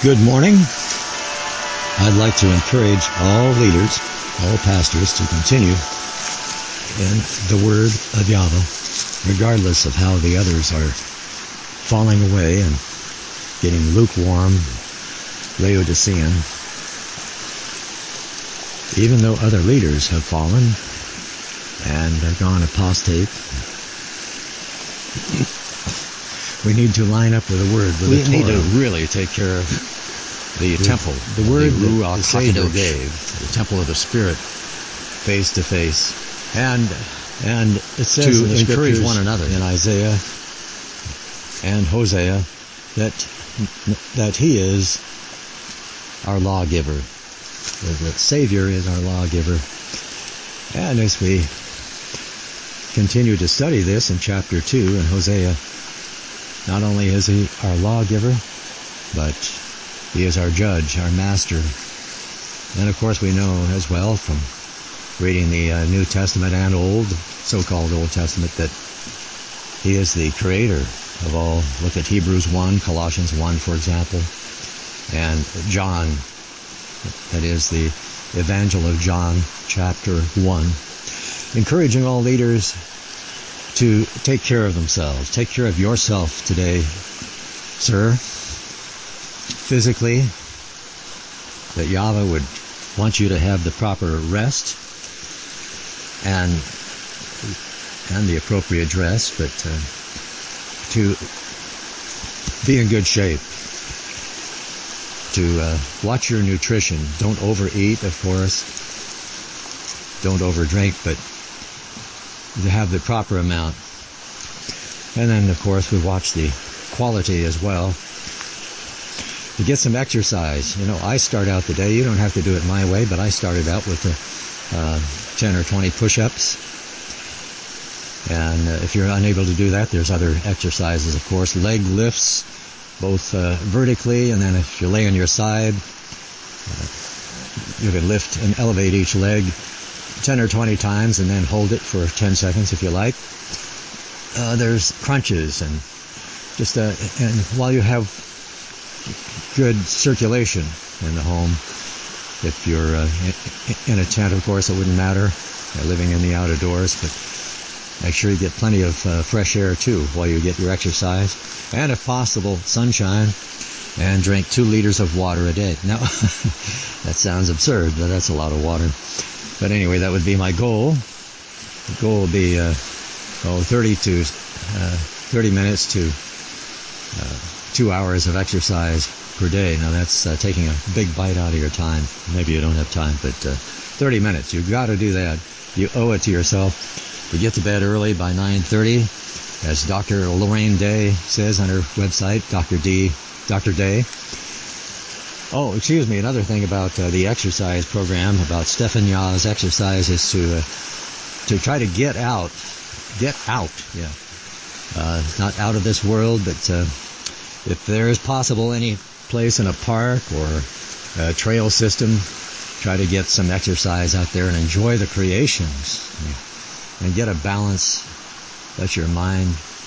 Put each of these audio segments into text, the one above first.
Good morning. I'd like to encourage all leaders, all pastors to continue in the Word of Yahweh, regardless of how the others are falling away and getting lukewarm, Laodicean. Even though other leaders have fallen and gone apostate, we need to line up with the Word, with the Torah. We need to really take care of the temple, the Word the that the Savior gave, the temple of the Spirit, face to face. And it says to in the encourage Scriptures one another in Isaiah and Hosea that He is our lawgiver. The Savior is our lawgiver. And as we continue to study this in chapter 2 in Hosea, not only is He our lawgiver, but He is our judge, our master. And of course we know as well from reading the New Testament and so-called Old Testament, that He is the creator of all. Look at Hebrews 1, Colossians 1, for example, and John, that is the Evangel of John, chapter 1, encouraging all leaders to take care of themselves. Take care of yourself today, sir, physically, that Yahweh would want you to have the proper rest and the appropriate dress, but to be in good shape, to watch your nutrition. Don't overeat, of course. Don't overdrink, but to have the proper amount. And then, of course, we watch the quality as well. To get some exercise. You know, I start out the day, you don't have to do it my way, but I started out with 10 or 20 push-ups. And if you're unable to do that, there's other exercises, of course. Leg lifts, both vertically, and then if you lay on your side, you can lift and elevate each leg 10 or 20 times and then hold it for 10 seconds if you like. There's crunches and just and while you have good circulation in the home, if you're in a tent, of course, it wouldn't matter. You're living in the outdoors, but make sure you get plenty of fresh air too while you get your exercise, and if possible, sunshine, and drink 2 liters of water a day. Now, that sounds absurd, but that's a lot of water. But anyway, that would be my goal. The goal would be 30 minutes to 2 hours of exercise per day. Now that's taking a big bite out of your time. Maybe you don't have time, but 30 minutes. You've got to do that. You owe it to yourself. You get to bed early by 9:30, as Dr. Lorraine Day says on her website, Dr. Day. Oh, excuse me, another thing about the exercise program, about Stephan Yah's exercise, is to try to get out, yeah. Not out of this world, but if there is possible any place in a park or a trail system, try to get some exercise out there and enjoy the creations and get a balance. Let your mind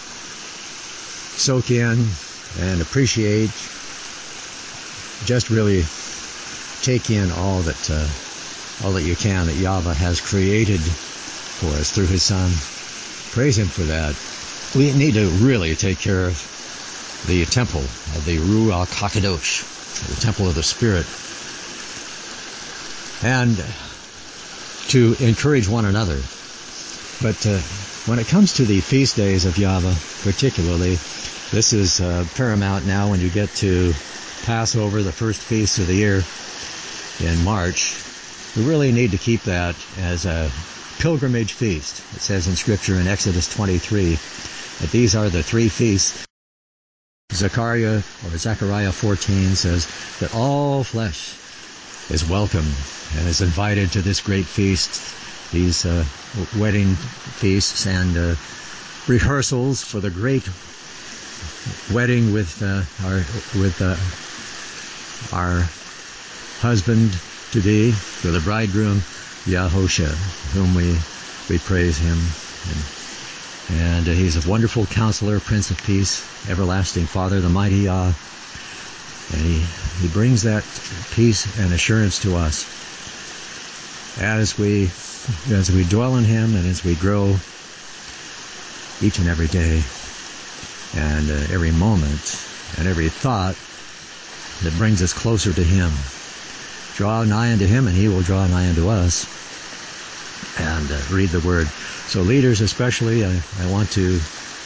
soak in and appreciate. Just really take in all that you can, that Yahweh has created for us through His Son. Praise Him for that. We need to really take care of the temple of the Ruach HaKadosh, the temple of the Spirit, and to encourage one another. But when it comes to the feast days of Yahweh, particularly, this is paramount now when you get to Passover, the first feast of the year in March. We really need to keep that as a pilgrimage feast. It says in Scripture in Exodus 23 that these are the 3 feasts. Zechariah 14 says that all flesh is welcome and is invited to this great feast, these wedding feasts and rehearsals for the great wedding with our husband to be, for the bridegroom Yahosha, whom we praise Him. And He's a wonderful Counselor, Prince of Peace, Everlasting Father, the mighty Yah. And He brings that peace and assurance to us as we dwell in Him and as we grow each and every day and every moment and every thought that brings us closer to Him. Draw nigh unto Him and He will draw nigh unto us. And read the Word. So leaders especially, I want to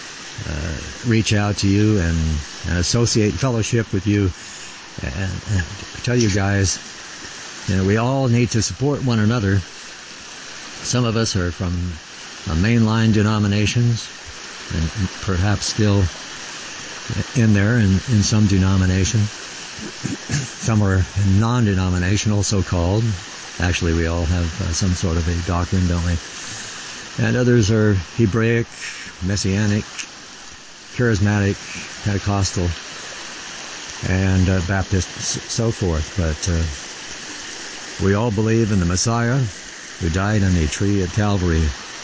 reach out to you and associate fellowship with you and tell you guys, we all need to support one another. Some of us are from mainline denominations and perhaps still in there in some denomination. Some are non-denominational, so-called. Actually, we all have some sort of a doctrine, don't we? And others are Hebraic, Messianic, Charismatic, Pentecostal, and Baptist, so forth. But we all believe in the Messiah who died on the tree at Calvary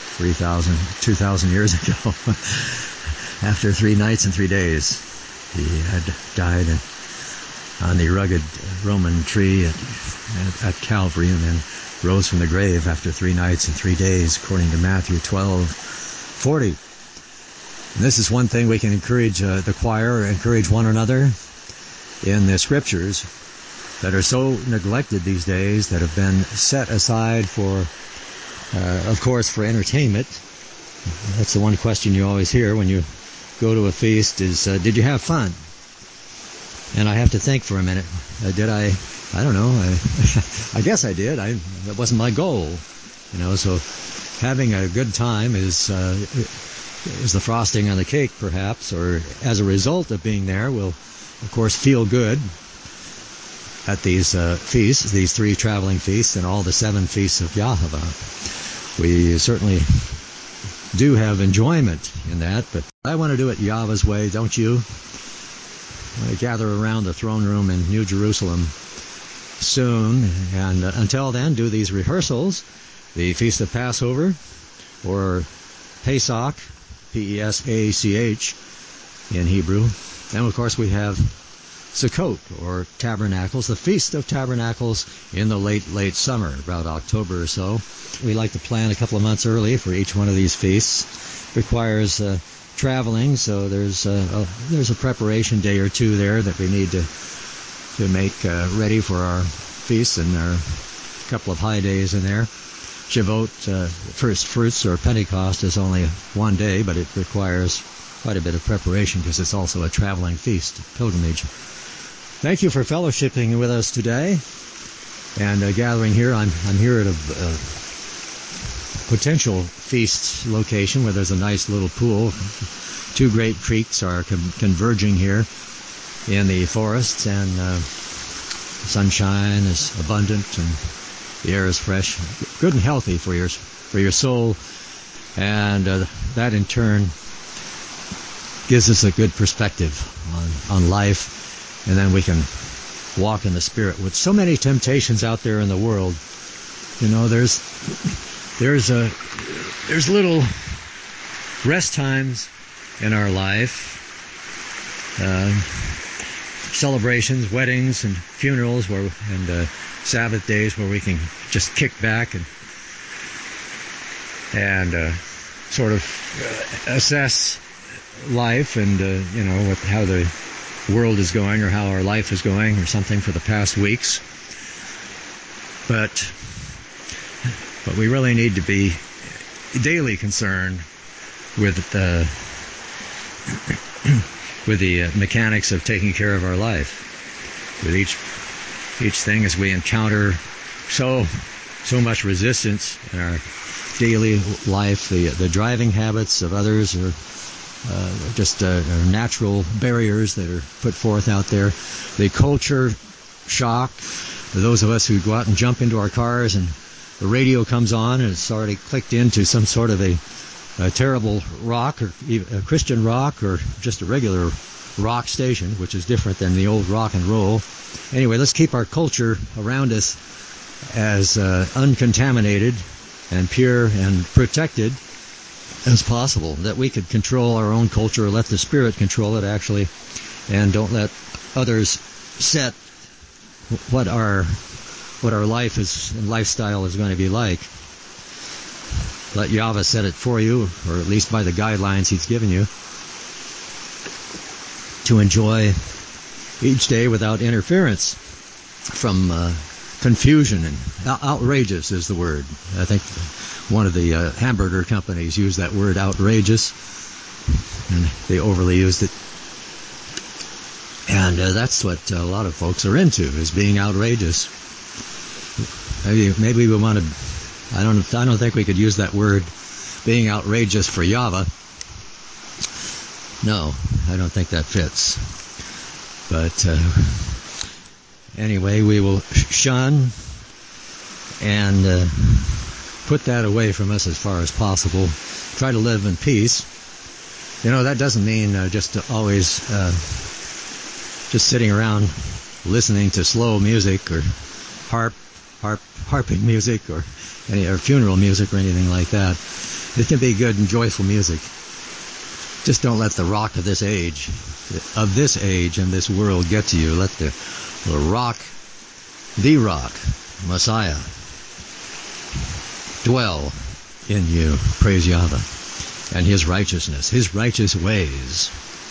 2,000 years ago. After 3 nights and 3 days, He had died on the rugged Roman tree at Calvary and then rose from the grave after 3 nights and 3 days, according to Matthew 12:40. And this is one thing we can encourage the choir, encourage one another in the Scriptures that are so neglected these days, that have been set aside for, of course, for entertainment. That's the one question you always hear when you go to a feast is, did you have fun? And I have to think for a minute. Did I? I don't know. I guess I did. That wasn't my goal. So having a good time is the frosting on the cake, perhaps, or as a result of being there, we'll, of course, feel good at these feasts, these 3 traveling feasts, and all the 7 feasts of Yahweh. We certainly do have enjoyment in that, but I want to do it Yahweh's way, don't you? I want to gather around the throne room in New Jerusalem soon, and until then, do these rehearsals, the Feast of Passover, or Pesach, P-E-S-A-C-H in Hebrew. And of course we have Sukkot, or Tabernacles, the Feast of Tabernacles in the late summer, about October or so. We like to plan a couple of months early for each one of these feasts. Requires traveling, so there's a preparation day or 2 there that we need to make ready for our feasts, and there are a couple of high days in there. Shavuot, First Fruits, or Pentecost is only 1 day, but it requires quite a bit of preparation because it's also a traveling feast, pilgrimage. Thank you for fellowshipping with us today and gathering here. I'm here at a potential feast location where there's a nice little pool. 2 great creeks are converging here in the forests, and sunshine is abundant and the air is fresh, good and healthy for your soul, and that in turn gives us a good perspective on life, and then we can walk in the Spirit. With so many temptations out there in the world, there's little rest times in our life, celebrations, weddings, and funerals, and Sabbath days where we can just kick back and sort of assess life and how the world is going, or how our life is going, or something for the past weeks. But we really need to be daily concerned with the mechanics of taking care of our life. With each thing, as we encounter so much resistance in our daily life, the driving habits of others, or just natural barriers that are put forth out there, the culture shock, those of us who go out and jump into our cars and the radio comes on and it's already clicked into some sort of a terrible rock, or a Christian rock, or just a regular rock station, which is different than the old rock and roll. Anyway, let's keep our culture around us as uncontaminated and pure and protected as possible, that we could control our own culture, or let the Spirit control it, actually, and don't let others set what our life is and lifestyle is going to be like. Let Yahweh set it for you, or at least by the guidelines He's given you, to enjoy each day without interference from confusion. And outrageous is the word. I think one of the hamburger companies used that word, outrageous, and they overly used it. And that's what a lot of folks are into, is being outrageous. Maybe we want to. I don't think we could use that word, being outrageous, for Yahweh. No, I don't think that fits. But anyway, we will shun and put that away from us as far as possible. Try to live in peace. That doesn't mean just to always just sitting around listening to slow music or harping music or funeral music or anything like that. It can be good and joyful music. Just don't let the rock of this age and this world get to you. Let the rock, Messiah, dwell in you. Praise Yahweh. And His righteousness, His righteous ways,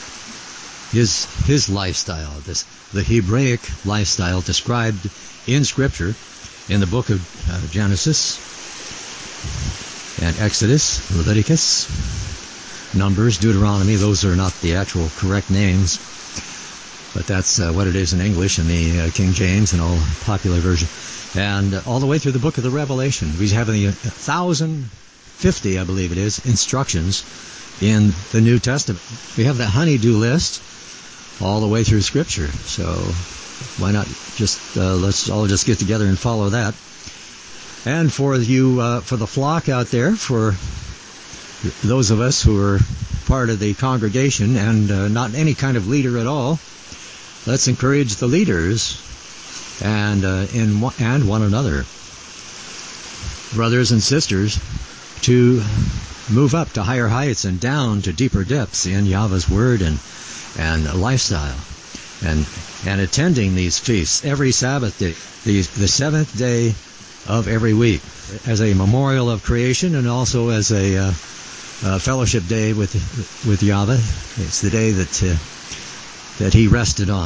His lifestyle, the Hebraic lifestyle described in Scripture, in the book of Genesis and Exodus, Leviticus, Numbers, Deuteronomy. Those are not the actual correct names, but that's what it is in English in the King James and all popular version. And all the way through the book of the Revelation. We have the 1,050, I believe it is, instructions in the New Testament. We have the honey-do list all the way through Scripture. So why not just let's all just get together and follow that. And for you, for the flock out there, for those of us who are part of the congregation and not any kind of leader at all, let's encourage the leaders and one another, brothers and sisters, to move up to higher heights and down to deeper depths in Yahweh's Word and lifestyle, and attending these feasts every Sabbath day, the seventh day of every week, as a memorial of creation and also as a fellowship day with Yahweh. It's the day that He rested on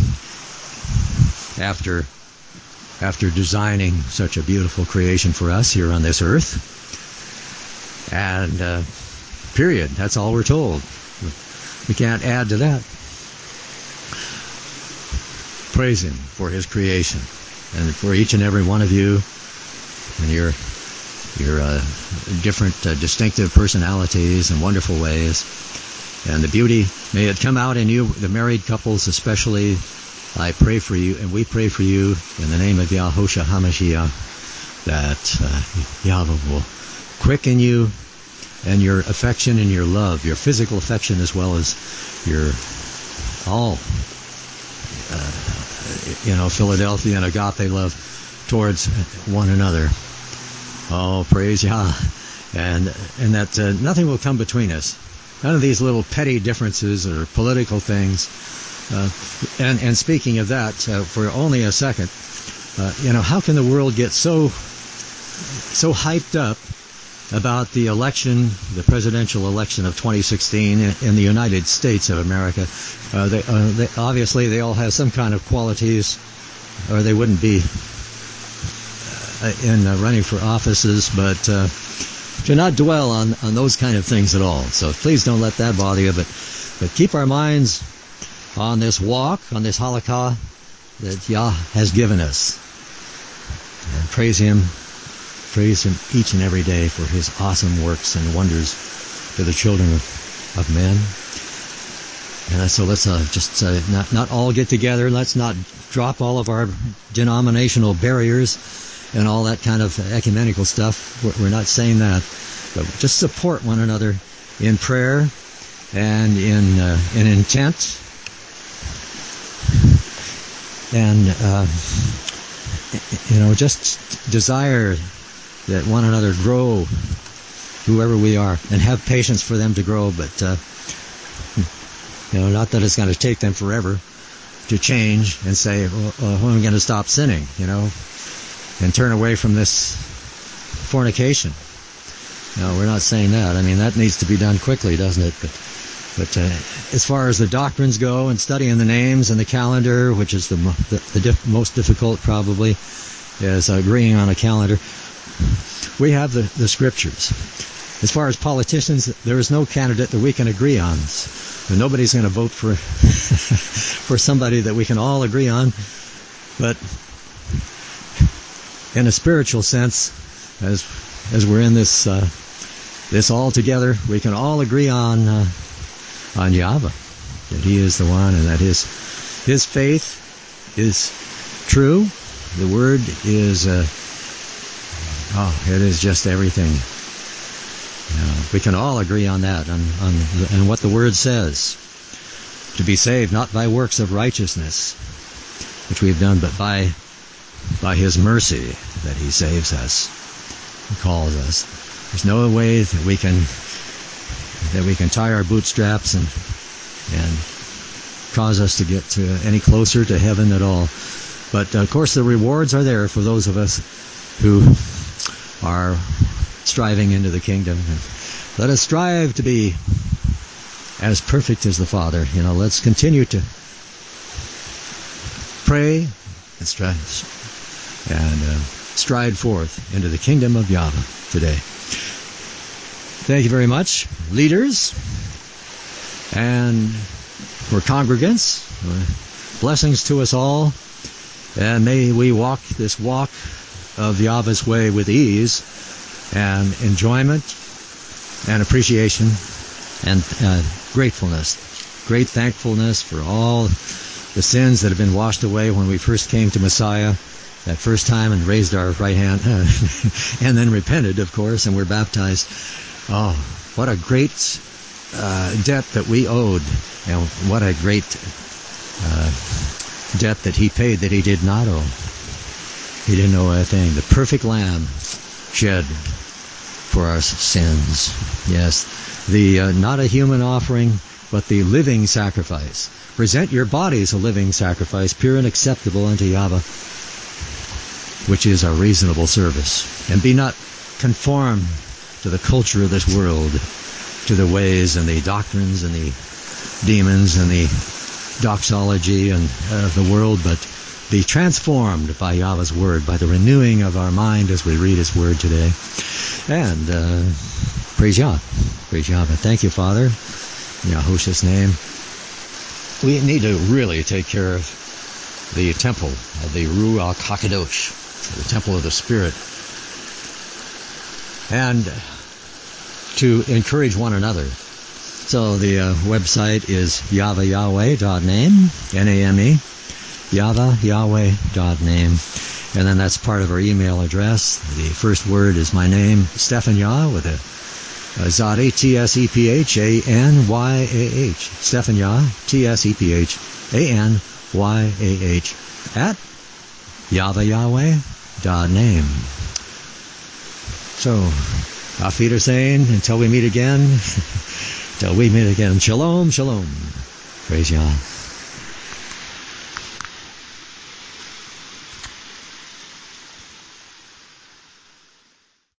after designing such a beautiful creation for us here on this earth. And period. That's all we're told. We can't add to that. Praise Him for His creation, and for each and every one of you and your different distinctive personalities and wonderful ways, and the beauty. May it come out in you, the married couples especially. I pray for you, and we pray for you in the name of Yahushua HaMashiach, that Yahweh will quicken you and your affection and your love, your physical affection as well as your Philadelphia and agape love towards one another. Oh, praise Yah. And that nothing will come between us. None of these little petty differences or political things. And speaking of that, for only a second, how can the world get so hyped up about the election, the presidential election of 2016 in the United States of America? They obviously they all have some kind of qualities, or they wouldn't be in running for offices. But to not dwell on those kind of things at all. So please don't let that bother you. But keep our minds on this walk, on this halakha that Yah has given us, and praise Him each and every day for His awesome works and wonders to the children of men. And so let's just not all get together. Let's not drop all of our denominational barriers and all that kind of ecumenical stuff. We're not saying that, but just support one another in prayer and in intent, and just desire that one another grow, whoever we are, and have patience for them to grow. But not that it's going to take them forever. to change and say, when are we going to stop sinning, and turn away from this fornication. No, we're not saying that. I mean, that needs to be done quickly, doesn't it? But as far as the doctrines go and studying the names and the calendar, which is the most difficult probably, is agreeing on a calendar, we have the scriptures. As far as politicians, there is no candidate that we can agree on. And nobody's going to vote for for somebody that we can all agree on. But in a spiritual sense, as we're in this all together, we can all agree on Yahweh, that He is the one, and that His faith is true. The Word is it is just everything. We can all agree on that, on what the Word says. To be saved not by works of righteousness, which we've done, but by His mercy that He saves us, He calls us. There's no way that we can tie our bootstraps and cause us to get any closer to heaven at all. But of course, the rewards are there for those of us who are striving into the kingdom. And let us strive to be as perfect as the Father. Let's continue to pray and stride forth into the kingdom of Yahweh today. Thank you very much, leaders, and for congregants. Blessings to us all, and may we walk this walk of Yahweh's way with ease and enjoyment and appreciation and gratefulness. Great thankfulness for all the sins that have been washed away when we first came to Messiah that first time and raised our right hand and then repented, of course, and were baptized. Oh, what a great debt that we owed, and what a great debt that He paid that He did not owe. He didn't owe a thing. The perfect Lamb shed for our sins. Yes, the not a human offering, but the living sacrifice. Present your bodies a living sacrifice, pure and acceptable unto Yahweh, which is our reasonable service. And be not conformed to the culture of this world, to the ways and the doctrines and the demons and the doxology and of the world, but be transformed by Yahweh's Word, by the renewing of our mind as we read His Word today. And praise Yah. Praise Yahweh. Thank you, Father, in Yahushua's name. We need to really take care of the temple of the Ruach HaKadosh, the temple of the Spirit, and to encourage one another. So the website is yahweh.name, N-A-M-E, yahweh.name, and then that's part of our email address. The first word is my name, Stephan Yah, with a Zadi, T-S-E-P-H-A-N-Y-A-H, Stephan Yah, T-S-E-P-H-A-N-Y-A-H, at yahweh.name. So, auf Wiedersehen, until we meet again, shalom, shalom. Praise Yah.